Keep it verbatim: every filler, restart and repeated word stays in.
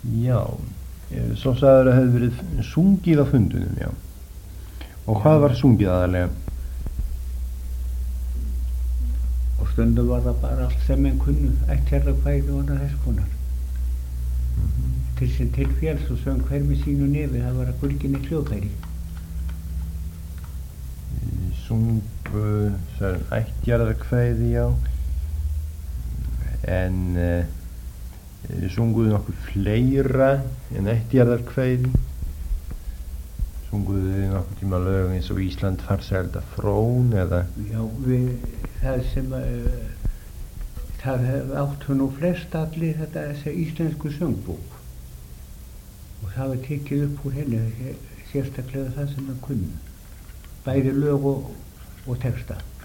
Já, svo sagður að hefði verið sungið á fundunum, já. Og hvað var sungið aðalega? Og stundum var það bara allt sem menn kunnu, ættjarðarkvæði og annað þess konar. Mm-hmm. Til sem til fjalls og söng hver með sínu nefi, það var að gulginni hljóðfæri. Sungu sem ættjarðarkvæði, já. En uh, sunguðu nokkuð fleira en ættjarðarkvæði. Sunguðu þið nokkuð tíma lög eins og Ísland farsælda frón eða? Já, við, það sem uh, það áttu nú flest allir þetta þessa íslensku söngbók og það var tekið upp úr henni sérstaklega það sem það kunnu, bæði lög og, og texta.